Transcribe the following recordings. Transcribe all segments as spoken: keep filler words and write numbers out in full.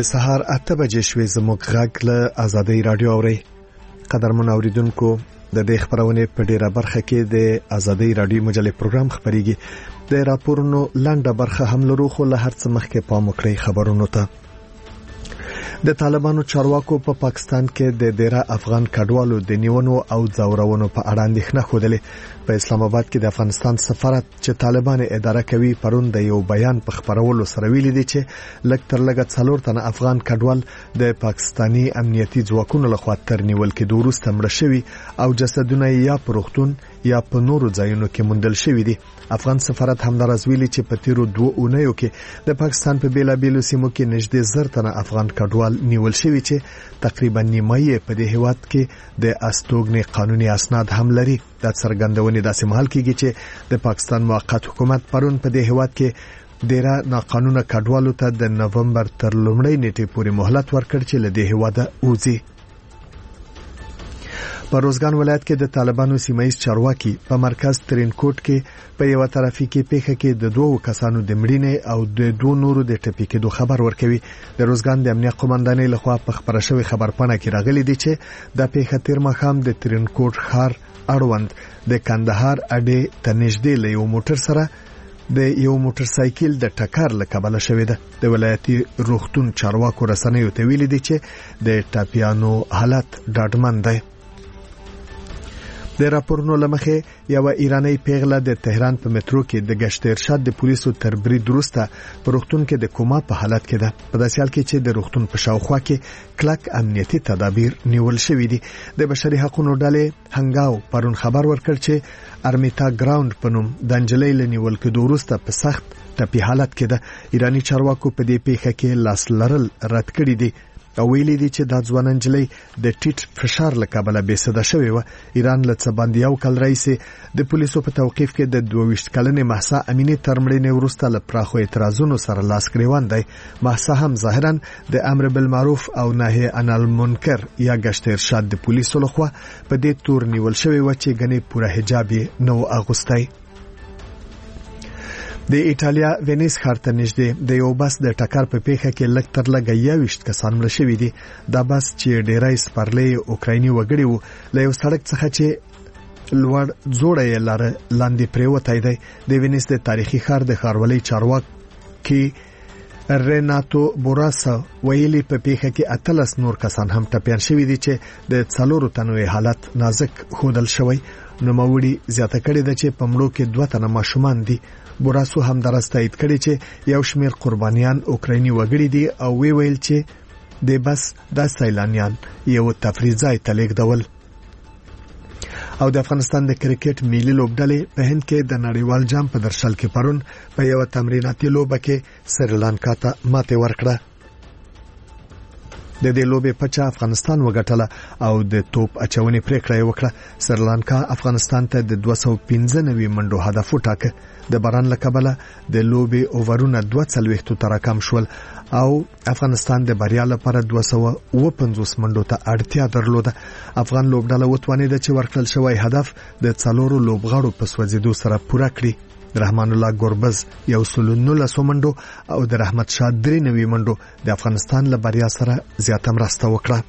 د سهار اته بجې شوې زموږ غږ له آزادۍ رادیو اوري. قدرمن اوریدونکو د دې خبرونه په ډیره برخه کې د آزادۍ رادیو مجلې پروګرام خبريږي. د راپورونو لنډه برخه هم لرو خو له هر څه مخکې پام وکړئ خبرونو ته. د طالبانو چارواکو په پا پاکستان کې د ډیره افغان کډوالو د نیونو او ځورونو په اړه اندېښنه خوده. په اسلام آباد کې د افغانستان سفارت چې طالبان اداره کوي پرون د یو بیان په خبرولو سره ویلي دي چې لږ تر لږه څلور تنه افغان کډوال د پاکستانی امنیتي ځواکونو لخوا تر نیول کېدو وروسته مړه شوي او جسدونه یا په روغتون یا په نورو ځایونو کې موندل شوي دي. افغان سفارت همدارس ویلي چې په تیرو دوه اونیو کې د پاکستان په بیلابیلو سیمو کې نږدې زر تنه افغان کډوال نیول شوي چې تقریبا نیمه یې په دې هیواد کې د استوګنې قانوني اسناد هم لري. د څرګندونې داسې مهال کېږي چې د پاکستان موقت حکومت پرون په دې هیواد کې ډیره ناقانونه کډوالو ته د نومبر تر لومړۍ نیټې پورې مهلت ورکړ چې له دې هیواده وځي. په روزګان ولایت کې د طالبانو سیمایي چارواکي په مرکز ترینکوټ کې په یو ترافیکي پیښه کې د دوه کسانو د مړینې او د دوه نورو د ټپي کېدو خبر ورکوي. د روزګان د امنیت قومندانۍ لخوا په خبره شوی خبرپاڼه کې راغلي دي چې د پیښه تیر مخام د ترینکوټ ښار اړوند د کندهار اډې ته نږدې له یو موټر سره د یو موټر سایکل د ټکر له کبله شوې ده. د ولایتي روغتون چارواکو رسنیو ته ویلي دي چې د ټاپیانو حالت ډاډمن دی. د راپورونو لمخې یو ایرانی پیغله د تهران په مترو کې د گشت ارشاد د پولیسو تر برید وروسته په روغتون کې د کوما په حالت کې ده. په داسې حال کې چې د روغتون په شاوخوا کې کلک امنیتي تدابیر نیول شوي دي. د بشري حقوقو ډلې هنګاو پرون خبر ورکړ چې ارمیتا ګراوند په نوم د انجلۍ لنیول کې وروسته په سخت ټپي حالت کې ده. ایرانی چارواکو په دې پیښه کې لاس لرل رد کړی دي او ویلي دي چې د ځوان انجلۍ د ټیټ فشار له کبله بې سده شوې و. ایران له څه باندې یو کال راځي د پولیسو په توقیف کې د دوه ویشت کلنې مهسا امینی تر مړینې وروسته له پراخو اعتراضونو سره لاس ګریوان دی. مهسا هم ظاهرا د امر بالمعروف او نهي عن المنکر یا گشت ارشاد د پولیسو لخوا په دې تور نیول شوی و چې غني پوره حجاب نو اغوستای. د ایټالیا وینیس ښار ته نږدې د یو بس د ټکر په پیښه کې لږ تر لږه یوویشت کسان مړه شوي دي. دا بس چې ډیری سپرلي اوکرایني وګړي وو له یو سړک څخه چې لوړ جوړه یې لاره لاندې پریوتی دی. د وینیس د تاریخي ښار د ښاروالۍ چارواکي ریناتو بوراسا ویلي په پیښه کې اتلس نور کسان هم ټپیان شوي دي چې د څلورو تنو حالت نازک ښودل شوی. نوموړي زیاته کړې ده چې په مړو کې دوه تنه ماشومان دي. بوراسو هم درسته اید کړي چې یو شمیر قربانیان اوکرایني وګړي دي او وی ویل چې د بس د سیلانیان یو تفریح ځای ته لیږدول. او د افغانستان د کرکټ ملي لوبډلې په هند کې د نړیوال جام په درشل کې پرون په یو تمریناتي لوبه کې سریلانکا ته ماته ورکړه. د دې لوبې په چا افغانستان وګټله او د توپ اچونې پریکړه وکړه. سریلانکا افغانستان ته د دوه سوه پنځه نوي منډو هدف وټاکه. د باران له کبله د لوبې اوورونه دوه څلوېښت ته راکم شول او افغانستان د بریا لپاره دوه سوه اوه پنځوس منډو ته اړتیا درلوده. افغان لوبډله وتوانېده چې ورکړل شوی هدف د څلورو لوبغاړو په سوځېدو سره پوره کړي. رحمان الله ګوربز یو سل نولس منډو او د رحمت شاه درې نوي منډو د افغانستان له بریا سره زیاته مرسته وکړه.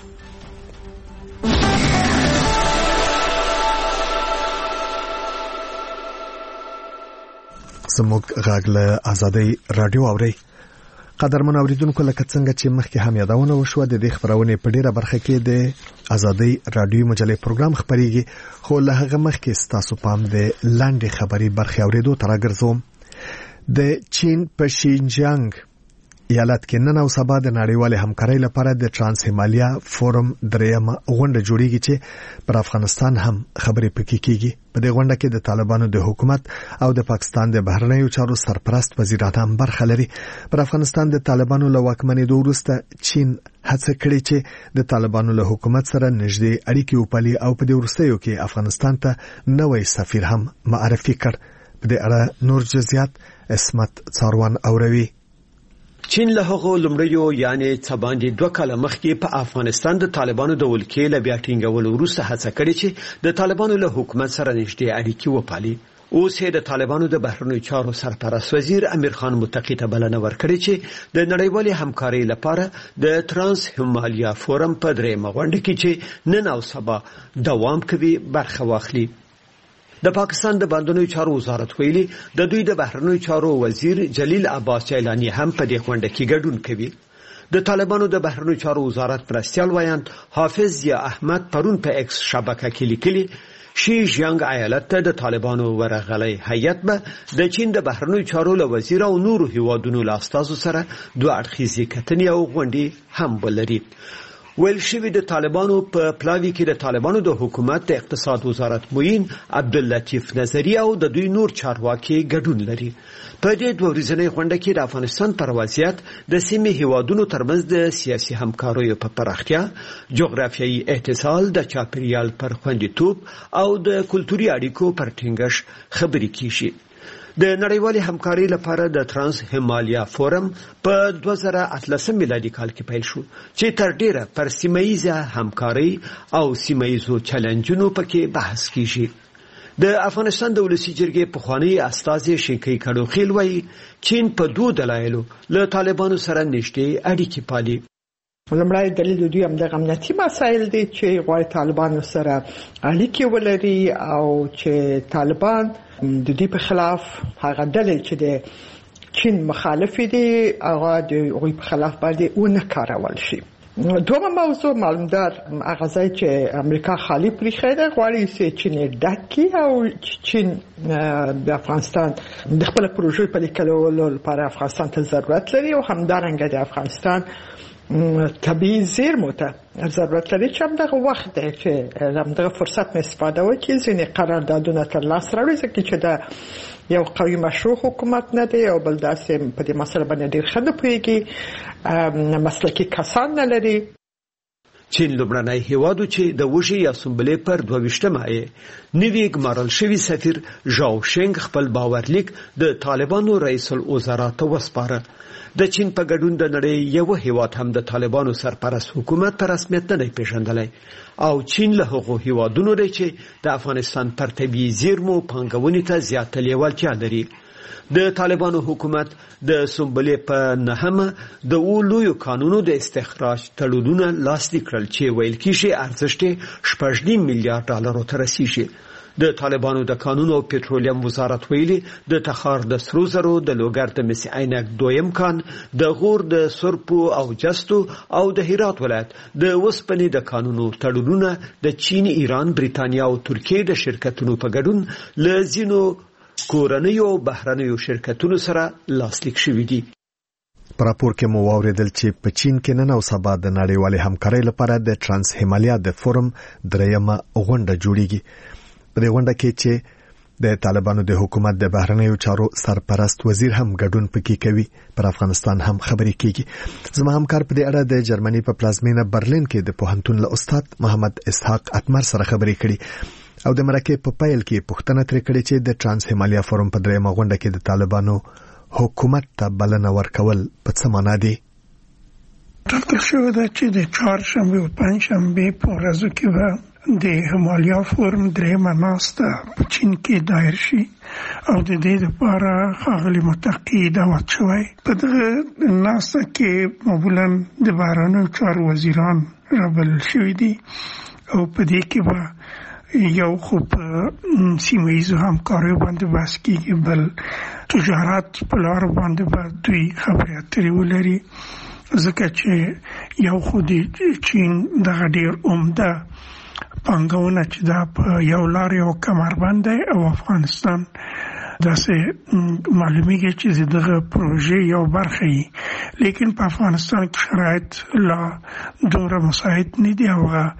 زموږ غږ له آزادۍ رادیو اوري. قدرمن اوریدونکو لکه څنګه چې مخکې هم یادونه وشوه د دې خبرونه په ډیره برخه کې د آزادۍ رادیو مجلې پروګرام خبريږي خو له هغه مخکې ستاسو پام د لاندې خبري برخه اوریدو تر راګرځوم. د چین په شینجیانګ ایالت کې نن او سبا د نړیوال همکارۍ لپاره د ترانس هیمالیا فورم درېمه غونډه جوړیږي چې پر افغانستان هم خبرې پکې کیږي. په دې غونډه کې د طالبانو د حکومت او د پاکستان د بهرنیو چارو سرپرست وزیران هم برخه لري. پر افغانستان د طالبانو له واکمنۍ وروسته چین هڅه کړې چې د طالبانو له حکومت سره نږدې اړیکې وپالي او په دې وروستیو کې افغانستان ته نوې سفیر هم معرفي کړ. په دې اړه نور جزئیات اسمت څاروان اوروي. چین له هغو لومړیو یعنی څه باندې دوه کاله مخکې په افغانستان د طالبانو د ولکې له بیا ټینګولو وروسته هڅه کړې چې د طالبانو له حکومت سره نږدې اړیکې وپالي. اوس د طالبانو د بهرنیو چارو سرپرست وزیر امیر خان متقی ته بلنه ورکړې چې د نړیوالې همکارۍ لپاره د ترانس هیمالیا فورم په درېیمه غونډه کې چې نن او سبا دوام کوي برخه واخلي. د پاکستان د بهرنیو چارو وزارت ویلي د دوی د بهرنیو چارو وزیر جلیل عباس جیلانی هم په دې غونډه کې ګډون کوي. د طالبانو د بهرنیو چارو وزارت مرستیال وایند حافظ ضیا احمد پرون په ایکس شبکه کې لیکلي شي جنگ ایالت ته د طالبانو ورغلي هیئت به د چین د بهرنیو چارو له وزیر او نورو هیوادونو له استازو سره دوه اړخیزې کتنې او غونډې هم ولري. ویل شوی د طالبانو په پلاوی کې د طالبانو د حکومت د اقتصاد وزارت معین عبداللطیف نظری او د دوی نور چارواکي ګډون لري. په دې دوه ورځنۍ غونډه کې د افغانستان پر وضعیت د سیمې هیوادونو ترمنځ د سیاسي همکاریو په پراختیا، جغرافیایي اتصال، د چاپیریال پر خوندیتوب او د کلتوري اړیکو پر ټینګښت خبرې کیږي. د نړیوالې همکارۍ لپاره د ترانس هیمالیا فورم په دوه زره اتلسم میلادي کال کې پیل شو چې تر ډیره پر سیمایي همکارۍ او سیمایي چیلنجونو پکې بحث کیږي. د افغانستان د ولسی جرګې پخوانی استازي شینکی کډوخیل وایي چین په دوه دلایلو له طالبانو سره نږدې اړیکې پالي. لمړی دلیل دوی هم د امنیتي مسایل دي چې غواړي طالبانو سره اړیکې ولري او چې طالبان د دې په خلاف هغه ډلې چې د چین مخالف دي هغه د غوي په خلاف باندې ونه کارول شي. دومره موضوع معلومدار هغه ځای چې امریکا خالی پریخي ده غواړي چې چین ډکې او چین د افغانستان د خپل پروژې په لیکلو لپاره افغانستان ته ضرورت لري او همدارنګه د افغانستان طبیعي زیرمو ته ضرورت لري چې همدغه وخت دی چې همدغه فرصت نه استفاده وکړي ځینې قراردادونه ترلاسه راوړي ځکه چې د یو قوي مشروع حکومت نه دی او بل داسې په دې مسله باندې ډېر ښه نه پوهېږي، مسلکي کسان نه لري. چین لومړنی هیواد چې د وشي یا سنبلې پر دوه ویشتمه یې نوی ګمارل شوی سفیر ژاو شینګ خپل باورلیک د طالبانو رئیس الوزرا ته وسپاره. د چین په ګډون د نړۍ یو هیواد هم د طالبانو سرپرست حکومت په رسمیت نه پیژندلی او چین له هغو هیوادونو دی چې د افغانستان پر طبیعي زیرمو پانګونې ته زیاته لیوالتیا لري. د طالبانو حکومت د سنبلې په نهمه د اولویو قانونو د استخراج تړونونه لاسلیک کړل چې ویل کېږي ارزښت شپږ نیم میلیارډ ډالرو ته رسیږي. د طالبانو د قانون او پټرولیم وزارت ویلي د تخار د سرو زرو د لوګر د مس عینک دویم کان د غور د سرپو او جستو او د هرات ولایت د وسپنې د قانونو تړونونه د چین، ایران، بریتانیا او ترکیه د شرکتونو په ګډون له ځینو کورنیو بهرنیو شرکتونو سره لاسلیک شوي دي. په راپور کې مو واوریدل چې په چین کې نن او سبا د نړیوالې همکارۍ لپاره د ترانس هیمالیا د فورم درېیمه غونډه جوړیږي. په دې غونډه کې چې د طالبانو د حکومت د بهرنیو چارو سرپرست وزیر هم ګډون پکې کوي، پر افغانستان هم خبرې کیږي. زما همکار په دې اړه د جرمني په پلازمینه برلین کې د پوهنتون له استاد محمد اسحاق اتمر سره خبرې کړې او د مرکه په پایل کې پوښتنه ترې کړې چې د ترانس هیمالیا فورم په درېیمه غونډه کې د طالبانو حکومت ته بلنه ورکول په څه معنا دی؟ ټاکل شوی ده چې د چهارشنبې او پنجشنبې په ورځو کې به د هیمالیا فورم درېیمه ناسته په چین کې دایر شي او د دې لپاره ښاغلي متقي دعوت شوی. په دغه ناسته کې معمولا د بهرنیو چارو وزیران رابلل شوي دي او په دې کې به یو خو په سیمه‌ایزو همکاریو باندې بحث کېږي، بل تجارت په لارو باندې به دوی خبرې اترې ولري ځکه چې یو خو د چین دغه ډېر عمده پانګونه چې دا په یو لار یو کمربند دی او افغانستان داسې معلومیږي چې دغه پروژې یو برخه یي، لیکن په افغانستان کې شرایط لا دومره مساعد نه دي او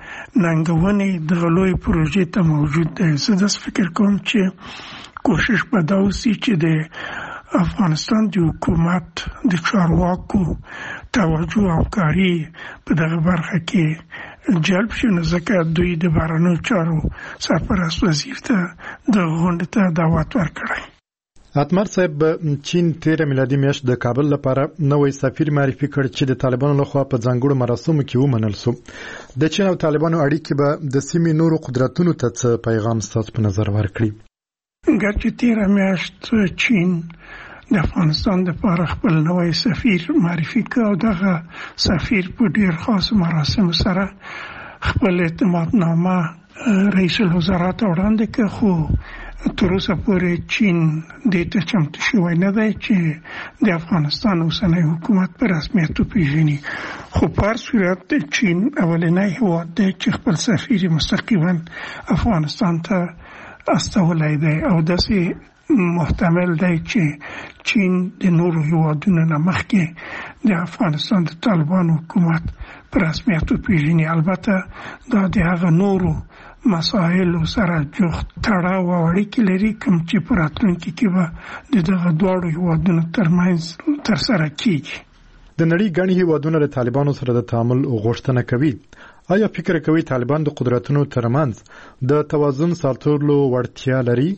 ننګونې دغه لوی پروژې ته موجود دی. زه داسې فکر کوم چې کوشش به دا وسي چې د افغانستان د حکومت د چارواکو توجه او کاری په دغه برخه کې جلب شي، نو ځکه دوی د بهرنیو چارو سرپرست وزیر ته د غونډې ته دعوت ورکړی. اتمر صاحب، چین تیره میلادي میاشت د کابل لپاره نوې سفیر معرفي کړ چې د طالبانو لخوا په ځانګړو مراسمو کې ومنل شو. د چین او طالبانو اړیکې به د سیمې نورو قدرتونو ته څه پیغام ستاسو په نظر ورکړي؟ ګرچې تیره میاشت چین د افغانستان لپاره خپل نوی سفیر معرفي کړ او دغه سفیر په ډیر خاص مراسم سره خپل اعتمادنامه رئیس الوزرا ته وړاندې کړ، خو تر اوسه پورې چین دې ته چمتو شوی نه دی چې د افغانستان اوسنی حکومت په رسمیت وپېژني. خو په هر صورت چین اولنی هېواد دی چې خپل سفیر مستقیما افغانستان ته استولی دی او داسې محتمل دی چې چین د نورو هیوادونو نه مخکې د افغانستان د طالبان حکومت په رسمیت وپېژني. البته دا د هغه نورو مسایلو سره جفت تړاو او اړیکې لري کوم چې په راتلونکي کې به د دغه دواړو هیوادونو ترمنځ ترسره کیږي. د نړۍ ګڼ هیوادونه له طالبانو سره د تعامل غوښتنه کوي. آیا فکر کوي طالبان د قدرتونو ترمنځ د توازن ساتلو وړتیا لري؟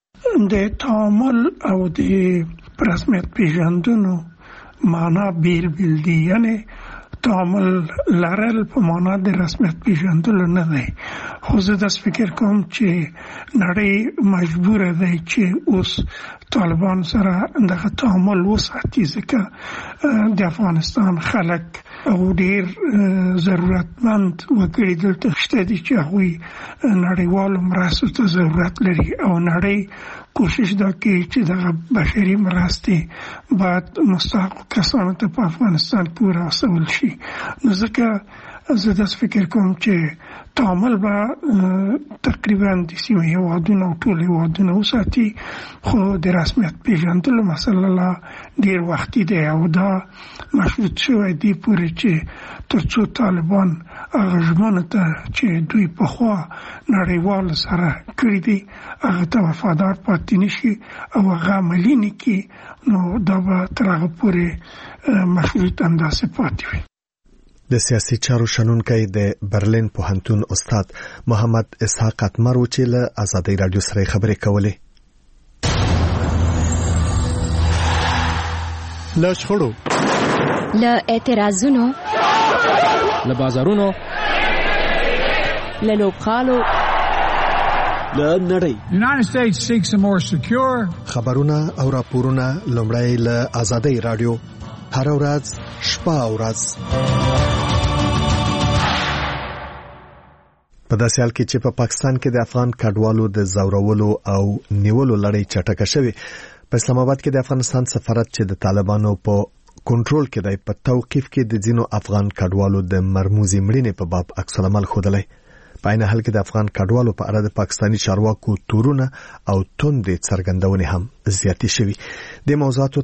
د تعامل او د رسمیت پیژندنو معنا بیل بیل دي، یعنی تعامل لرل په معنا د رسمیت پیژندلو نه دی. خو زه داسې فکر کوم چې نړۍ مجبوره دی چې اوس طالبان سره دغه تعامل وساتي، ځکه د افغانستان خلک او ډیر ضرورتمند وګړي دلته شته دي چې هغوی نړیوالو مرستو ته ضرورت لري او نړۍ کوشش دا کوي چې دغه بشري مرستې باید مستحقو کسانو ته په افغانستان کې ورسول شي. نو ځکه زه داسې فکر کوم چې تعامل به تقریبا د سیمې هیوادونه او ټول هیوادونه وساتي، خو د رسمیت پیژندلو مسله لا ډیر وختي دی او دا مشروط شوی دی پورې چې تر څو طالبان هغه ژمنو ته چې دوی پخوا نړیوالو سره کړي دي هغه ته وفادار پاتې نشي او هغه عملي نه کړي، نو دا به تر هغه پورې مشروط انداسې پاتې وي. د سیاسي چارو شنونکی د برلین پوهنتون استاد محمد اسحاق اتمر و چې له آزادۍ رادیو سره خبرې کولې. له شخړو، له اعتراضونو، له بازارونو، له لوبغالو، له نړۍ. United States seeks a more secure. خبرونه او راپورونه لومړی له آزادۍ رادیو هر ورځ شپه او ورځ. په داسې حال کې چې په پاکستان کې د افغان کډوالو د زورولو او نیولو لړۍ چټکه شوې، په اسلام آباد کې د افغانستان سفارت چې د طالبانو په کنټرول کې دی په توقیف کې د ځینو افغان کډوالو د مرموزي مړینې په باب عکس العمل ښودلی. په عین حال کې د افغان کډوالو په اړه د پاکستاني چارواکو تورونه او توندې څرګندونې هم زیاتې شوې. د موضوعاتو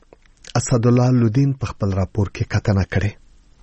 ته اسدالله لودین په خپل راپور کې کتنه کړې.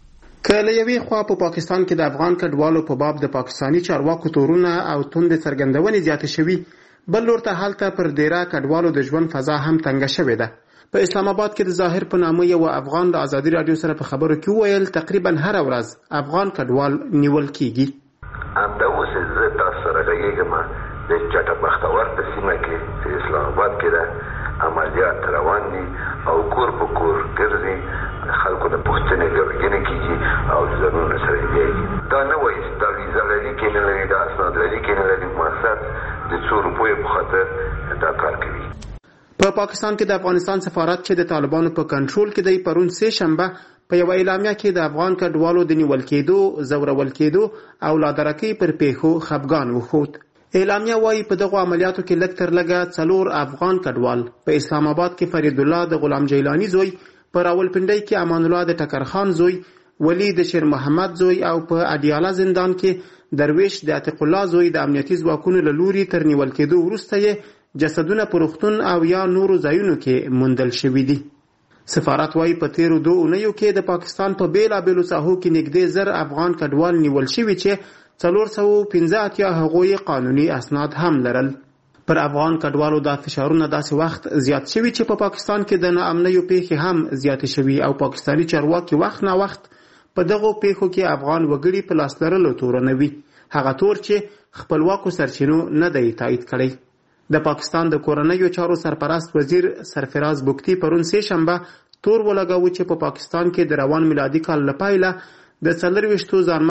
که له یوې خوا په پاکستان کې د افغان کډوالو په باب د پاکستاني چارواکو تورونه او توندې څرګندونې زیاتې شوي، بل لور ته هلته پر ډیره کډوالو د ژوند فضا هم تنګه شوې ده. په اسلام آباد کې د ظاهر په نامه یو افغان د آزادۍ رادیو سره په خبرو کې وویل تقریبا هر ورځ افغان کډوال نیول کیږي. همدا اوس زه تاسو سره غږیږم د چټه بختور په سیمه کې چې اسلام آباد کې ده عملیات روان دي او کور په کور ګرځي، خلکو د پوښتنې ګرځنه کیږي او ځانونه سره دی. دا نه وایي چې د ویزا لري کې نه لري، د اسناد لري کې نه لري، مقصد د څو روپیو په خاطر دا کار کوي. په پاکستان کې د افغانستان سفارت چې د طالبانو په کنټرول کې دی پرون سه شنبه په یو اعلامیه کې د افغان کډوالو د نیول کېدو، زورول کېدو او لادرکۍ پر پیښو خفګان وښود. اعلامیه وايي په دغه عملیاتو کې لږ تر لږه څلور افغان کډوال په اسلام آباد کې فرید الله د غلام جیلانی زوی، په راولپنډۍ کې امان الله د ټکر خان زوی، ولی د شیر محمد زوی او په اډیاله زندان کې درویش د عتیق الله زوی د امنیتي ځواکونو له لوري تر نیول کېدو وروسته یې جسدونه په روغتون او یا نورو ځایونو کې موندل شوي دي. سفارت وايي په تیرو دوه اونیو کې د پاکستان په بیلابیلو ساحو کې نږدې زر افغان کډوال نیول شوي چې څلور سوه پنځه اتیا هغوی قانوني اسناد هم لرل. پر افغان کډوالو دا فشارونه داسې وخت زیات شوي چې په پا پاکستان کې د ناامنیو پیښې هم زیاتې شوي او پاکستاني چارواکي وخت نه وخت په دغو پیښو کې افغان وګړي په لاس لرلو تورنوي، هغه تور چې خپلواکو سرچینو نه دی تایید کړی. د پاکستان د کورنیو چارو سرپرست وزیر سرفراز بوکتی پرون سه شنبه تور ولګاوه چې په پا پاکستان کې د روان میلادي کال لپاره د څلرويشتو ځان